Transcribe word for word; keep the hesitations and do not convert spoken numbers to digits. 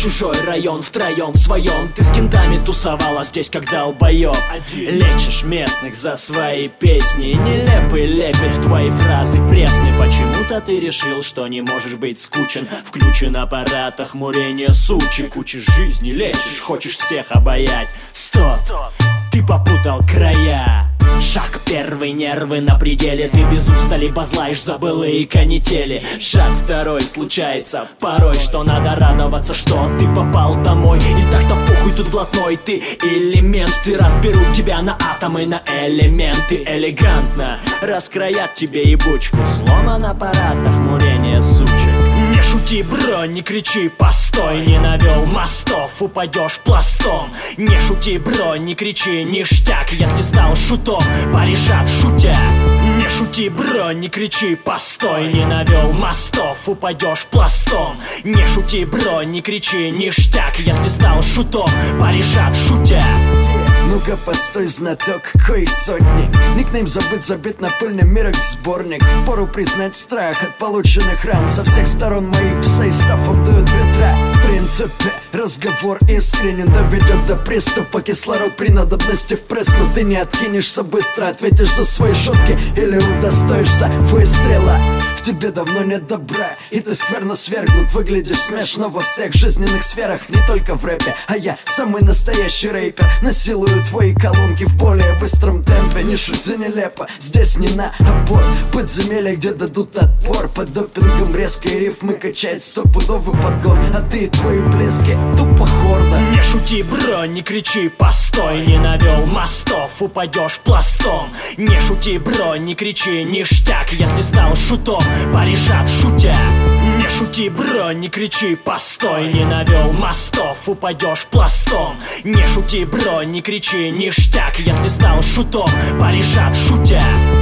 чужой район втроем в своем. Ты с кентами тусовала здесь, как долбоёб. Лечишь местных за свои песни, нелепый лепет в твои фразы пресны. Почему-то ты решил, что не можешь быть скучен. Включен аппарат охмурения сучи. Куча жизни лечишь, хочешь всех обаять. Стоп, ты попутал края. Шаг первый, нервы на пределе. Ты без устали базлаешь за былые канители. Шаг второй, случается порой, что надо радоваться, что ты попал домой. И так-то похуй тут блатной, ты элемент. Ты разберут тебя на атомы, на элементы. Элегантно раскроят тебе ебучку. Сломан аппарат охмурения сучек. Не шути, бро, не кричи, постой. Не навел мостов, упадешь пластом. Не шути, бро, не кричи, ништяк. Если стал шутом, порешат шутя. Не шути, бро, не кричи, постой. Не навел мостов, упадешь пластом. Не шути, бро, не кричи, ништяк. Если стал шутом, порешат шутя. Ну-ка, постой, знаток, какой их сотни. Никнейм забыт, забит на пыльный мирок сборник. Впору признать страх от полученных ран. Со всех сторон мои псы стафом дуют ветра. В принципе, разговор искренен, доведет до приступа. Кислород при надобности впрыснут. Ты не откинешься быстро, ответишь за свои шутки или удостоишься выстрела. В тебе давно нет добра, и ты скверно свергнут. Выглядишь смешно во всех жизненных сферах, не только в рэпе. А я самый настоящий рэпер. Насилую твои колонки в более быстром темпе. Не шути нелепо, здесь не на аборт. Подземелье, где дадут отпор. Под допингом резкие рифмы качает стопудовый подгон. А ты и твои близкие тупо хорда. Не шути, бро, не кричи, постой. Не навел мостов, упадешь пластом. Не шути, бро, не кричи, ништяк. Если стал шутом, порешат шутя. Не шути, бро, не кричи, постой. Не навел мостов, упадешь пластом. Не шути, бро, не кричи, ништяк. Если стал шутом, порешат шутя.